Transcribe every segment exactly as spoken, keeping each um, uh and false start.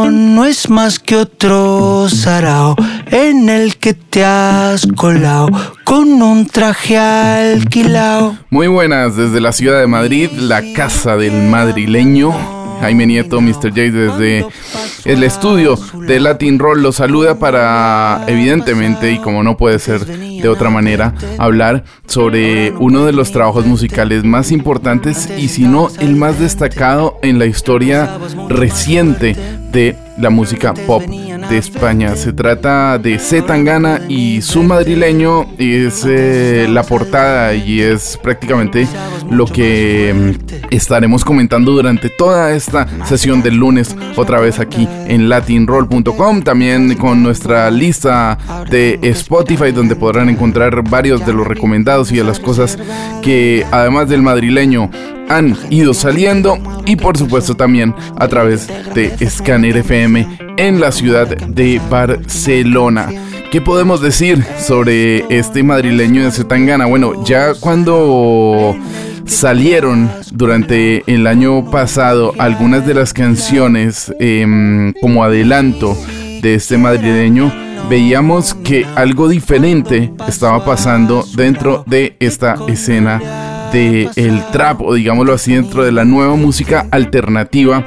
no, no es más que otro sarao en el que te has colado con un traje alquilao. Muy buenas, desde la ciudad de Madrid, la casa del madrileño. Jaime Nieto, mister J, desde el estudio de Latin Roll los saluda para, evidentemente, y como no puede ser de otra manera, hablar sobre uno de los trabajos musicales más importantes y si no el más destacado en la historia reciente de la música pop de España. Se trata de C. Tangana y su madrileño. Es eh, la portada y es prácticamente lo que mm, estaremos comentando durante toda esta sesión del lunes, otra vez aquí en latin roll punto com, también con nuestra lista de Spotify, donde podrán encontrar varios de los recomendados y de las cosas que además del madrileño han ido saliendo, y por supuesto también a través de Scanner F M en la ciudad de Barcelona. ¿Qué podemos decir sobre este madrileño de C. Tangana? Bueno, ya cuando salieron durante el año pasado algunas de las canciones eh, como adelanto de este madrileño, veíamos que algo diferente estaba pasando dentro de esta escena de el trap, o digámoslo así, dentro de la nueva música alternativa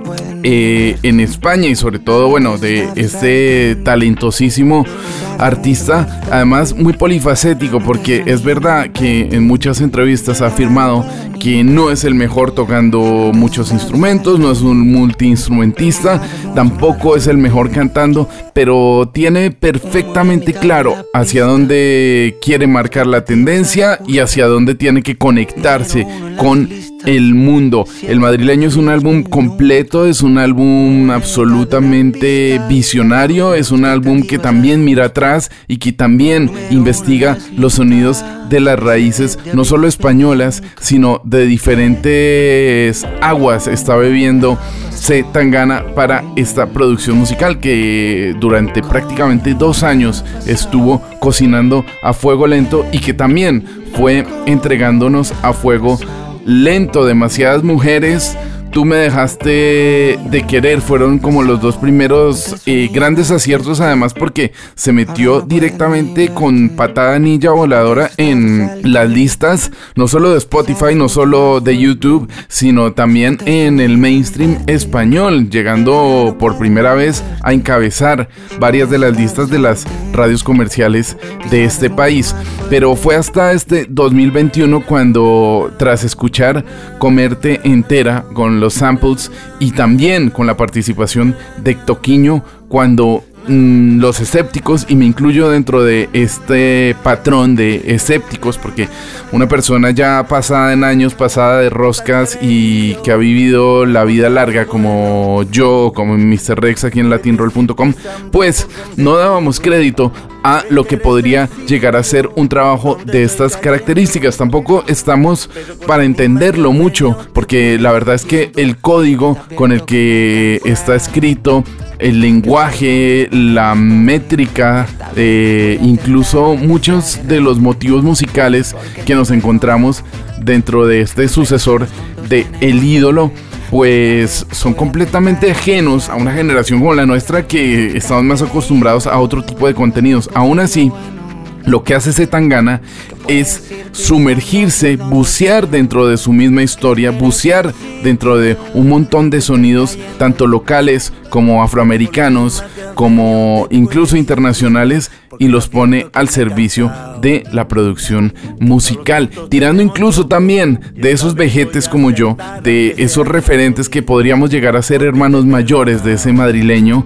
eh, en España, y sobre todo, bueno, de este talentosísimo artista, además muy polifacético, porque es verdad que en muchas entrevistas ha afirmado que no es el mejor tocando muchos instrumentos, no es un multiinstrumentista, tampoco es el mejor cantando, pero tiene perfectamente claro hacia dónde quiere marcar la tendencia y hacia dónde tiene que conectarse con el mundo. El madrileño es un álbum completo, es un álbum absolutamente visionario, es un álbum que también mira atrás y que también investiga los sonidos de las raíces, no solo españolas, sino de diferentes aguas está bebiendo C. Tangana para esta producción musical que durante prácticamente dos años estuvo cocinando a fuego lento y que también fue entregándonos a fuego lento. Demasiadas mujeres, Tú me dejaste de querer, fueron como los dos primeros eh, grandes aciertos, además porque se metió directamente con patada ninja voladora en las listas, no solo de Spotify, no solo de YouTube, sino también en el mainstream español, llegando por primera vez a encabezar varias de las listas de las radios comerciales de este país. Pero fue hasta este dos mil veintiuno cuando, tras escuchar Comerte Entera con los samples y también con la participación de Toquinho, cuando mmm, los escépticos, y me incluyo dentro de este patrón de escépticos, porque una persona ya pasada en años, pasada de roscas y que ha vivido la vida larga como yo, como mister Rex aquí en latin roll punto com, pues no dábamos crédito a lo que podría llegar a ser un trabajo de estas características. Tampoco estamos para entenderlo mucho, porque la verdad es que el código con el que está escrito, el lenguaje, la métrica, eh, incluso muchos de los motivos musicales que nos encontramos dentro de este sucesor de El Ídolo, pues son completamente ajenos a una generación como la nuestra, que estamos más acostumbrados a otro tipo de contenidos. Aún así, lo que hace C. Tangana es sumergirse, bucear dentro de su misma historia, bucear dentro de un montón de sonidos, tanto locales como afroamericanos, como incluso internacionales, y los pone al servicio de la producción musical, tirando incluso también de esos vejetes como yo, de esos referentes que podríamos llegar a ser hermanos mayores de ese madrileño.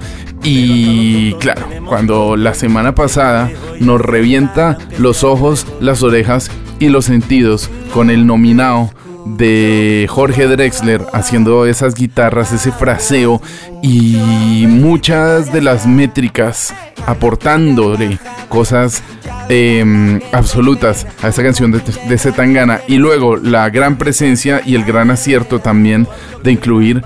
Y claro, cuando la semana pasada nos revienta los ojos, las orejas y los sentidos con el nominado de Jorge Drexler haciendo esas guitarras, ese fraseo y muchas de las métricas aportándole cosas eh, absolutas a esta canción de, de C. Tangana, y luego la gran presencia y el gran acierto también de incluir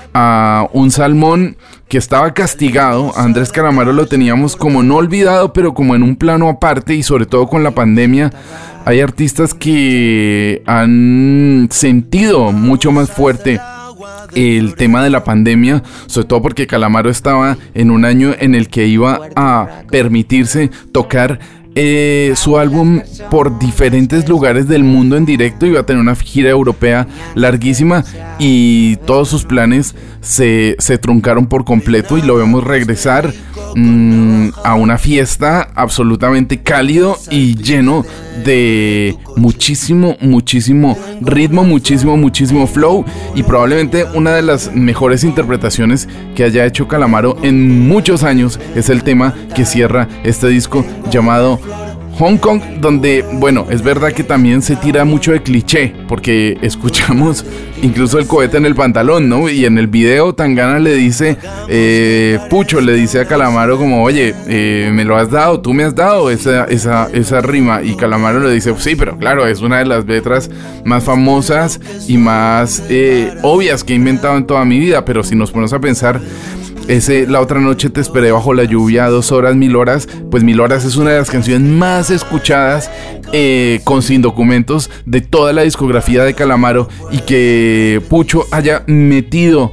a un Salmón que estaba castigado. A Andrés Calamaro lo teníamos como no olvidado, pero como en un plano aparte, y sobre todo con la pandemia hay artistas que han sentido mucho más fuerte el tema de la pandemia, sobre todo porque Calamaro estaba en un año en el que iba a permitirse tocar Eh, su álbum por diferentes lugares del mundo en directo. Iba a tener una gira europea larguísima y todos sus planes se, se truncaron por completo, y lo vemos regresar mmm, a una fiesta absolutamente cálido y lleno de muchísimo, muchísimo ritmo, muchísimo, muchísimo flow, y probablemente una de las mejores interpretaciones que haya hecho Calamaro en muchos años es el tema que cierra este disco llamado Hong Kong, donde, bueno, es verdad que también se tira mucho de cliché, porque escuchamos incluso el cohete en el pantalón, ¿no? Y en el video Tangana le dice, eh, Pucho le dice a Calamaro como, oye, eh, me lo has dado, tú me has dado esa, esa, esa rima, y Calamaro le dice, sí, pero claro, es una de las letras más famosas y más eh, obvias que he inventado en toda mi vida, pero si nos ponemos a pensar, ese La otra noche te esperé bajo la lluvia, dos horas, mil horas, pues Mil horas es una de las canciones más escuchadas eh, con Sin Documentos de toda la discografía de Calamaro, y que Pucho haya metido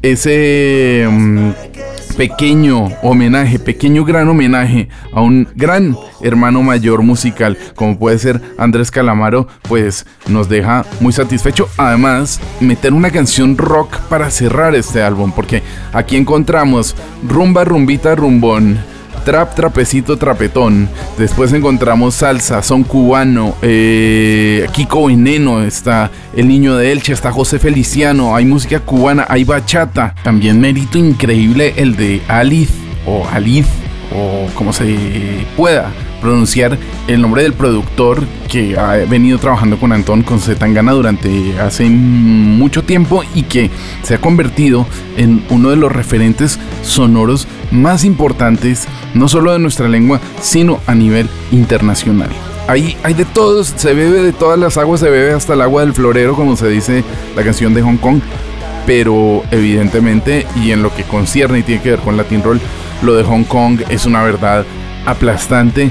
ese um, pequeño homenaje, pequeño gran homenaje a un gran hermano mayor musical como puede ser Andrés Calamaro, pues nos deja muy satisfecho. Además, meter una canción rock para cerrar este álbum, porque aquí encontramos rumba, rumbita, rumbón, trap, trapecito, trapetón. Después encontramos salsa, son cubano, eh, Kiko Veneno, está El Niño de Elche, está José Feliciano, hay música cubana, hay bachata. También mérito increíble el de Alif o Alif, o como se pueda pronunciar el nombre del productor, que ha venido trabajando con Antón, con Z Tangana durante hace mucho tiempo, y que se ha convertido en uno de los referentes sonoros más importantes, no solo de nuestra lengua, sino a nivel internacional. Ahí hay de todos, se bebe de todas las aguas, se bebe hasta el agua del florero, como se dice la canción de Hong Kong, pero evidentemente, y en lo que concierne y tiene que ver con Latin Roll, lo de Hong Kong es una verdad aplastante.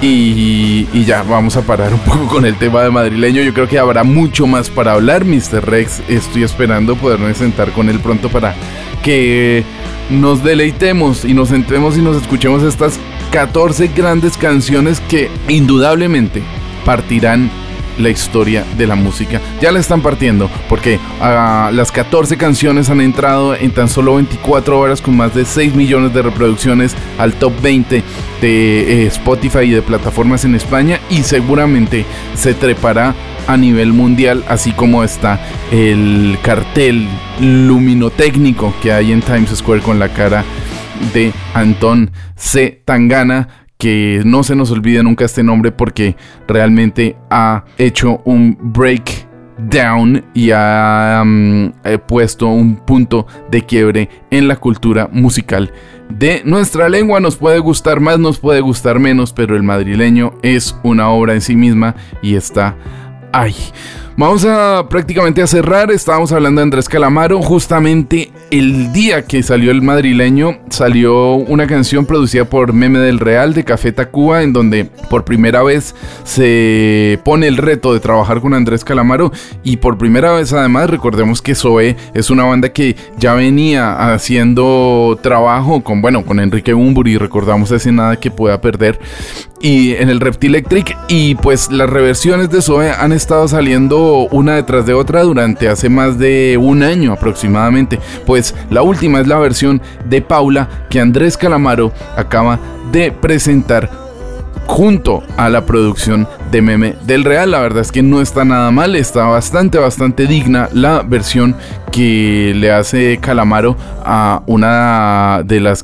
Y, y ya vamos a parar un poco con el tema de madrileño. Yo creo que habrá mucho más para hablar, mister Rex. Estoy esperando poderme sentar con él pronto para que nos deleitemos y nos sentemos y nos escuchemos estas catorce grandes canciones que indudablemente partirán la historia de la música. Ya la están partiendo, porque uh, las catorce canciones han entrado en tan solo veinticuatro horas con más de seis millones de reproducciones al top veinte de eh, Spotify y de plataformas en España, y seguramente se trepará a nivel mundial, así como está el cartel luminotécnico que hay en Times Square con la cara de Antón C. Tangana, que no se nos olvide nunca este nombre, porque realmente ha hecho un breakdown y ha um, puesto un punto de quiebre en la cultura musical de nuestra lengua. Nos puede gustar más, nos puede gustar menos, pero el madrileño es una obra en sí misma y está ahí. Vamos a prácticamente a cerrar. Estábamos hablando de Andrés Calamaro. Justamente el día que salió el madrileño, salió una canción producida por Meme del Real de Café Tacuba, en donde por primera vez se pone el reto de trabajar con Andrés Calamaro. Y por primera vez, además, recordemos que Zoé es una banda que ya venía haciendo trabajo con, bueno, con Enrique Bunbury. Recordamos ese Nada que Pueda Perder, y en el Reptilectric, y pues las reversiones de Zoé han estado saliendo una detrás de otra durante hace más de un año aproximadamente. Pues la última es la versión de Paula que Andrés Calamaro acaba de presentar junto a la producción de Meme del Real. La verdad es que no está nada mal, está bastante, bastante digna la versión que le hace Calamaro a una de las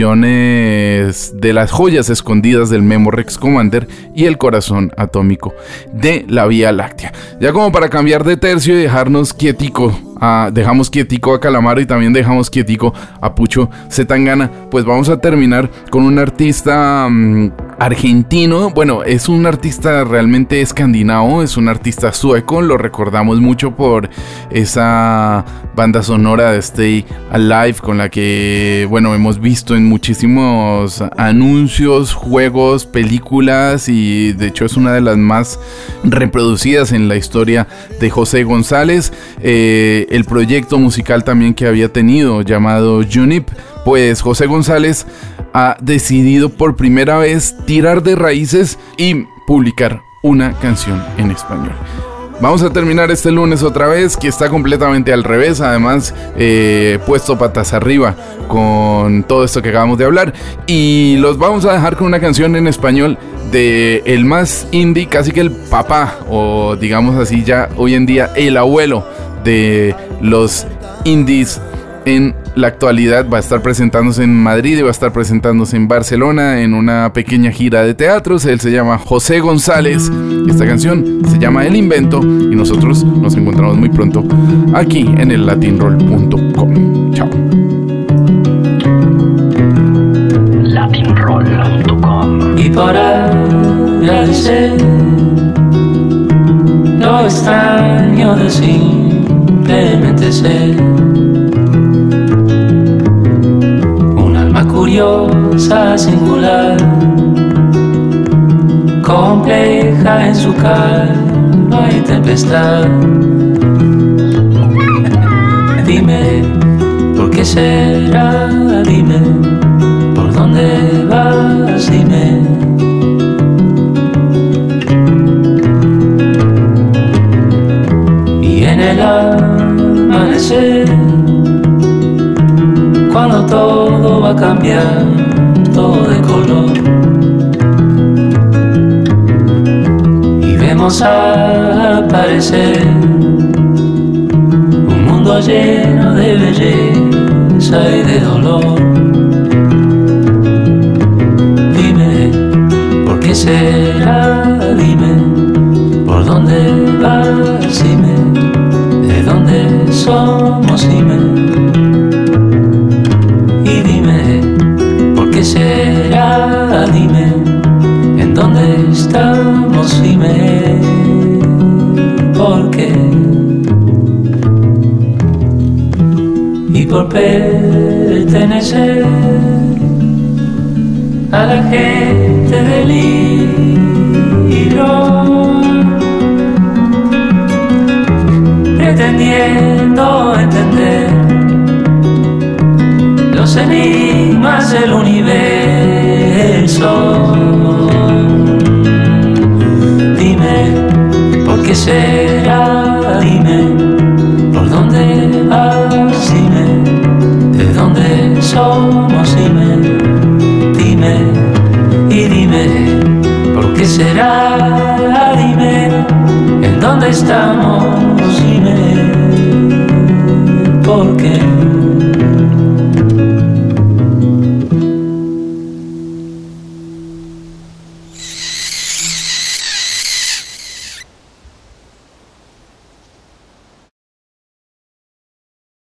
canciones de las joyas escondidas del Memo Rex Commander y El Corazón Atómico de la Vía Láctea. Ya como para cambiar de tercio y dejarnos quietico, uh, dejamos quietico a Calamaro y también dejamos quietico a Pucho C. Tangana, pues vamos a terminar con un artista um, argentino, bueno, es un artista realmente escandinavo, es un artista sueco, lo recordamos mucho por esa banda sonora de Stay Alive con la que, bueno, hemos visto en muchísimos anuncios, juegos, películas, y de hecho es una de las más reproducidas en la historia de José González. Eh, el proyecto musical también que había tenido llamado Junip, pues José González ha decidido por primera vez tirar de raíces y publicar una canción en español. Vamos a terminar este lunes otra vez, que está completamente al revés, además eh, puesto patas arriba con todo esto que acabamos de hablar, y los vamos a dejar con una canción en español de el más indie, casi que el papá, o digamos así ya hoy en día el abuelo de los indies en la actualidad. Va a estar presentándose en Madrid y va a estar presentándose en Barcelona en una pequeña gira de teatros. Él se llama José González y esta canción se llama El Invento, y nosotros nos encontramos muy pronto aquí en el latin roll punto com. Chao. latin roll punto com. Y para agradecer lo extraño de simplemente ser curiosa, singular, compleja en su calma y tempestad. Dime, ¿por qué será? Dime, ¿por dónde vas? Dime. Y en el amanecer, cuando todo va a cambiar, todo de color, y vemos aparecer un mundo lleno de belleza y de dolor. Dime, ¿por qué será? Dime, ¿por dónde vas? Dime, ¿de dónde somos? Dime. ¿Qué será? Dime, ¿en dónde estamos? Dime, ¿por qué? Y por pertenecer a la gente del libro, pretendiendo entender los enigmas del universo. Dime, ¿por qué será? Dime, ¿por dónde vas? Dime, ¿de dónde somos? Dime, dime, y dime, ¿por qué será? Dime, ¿en dónde estamos? Dime, ¿por qué?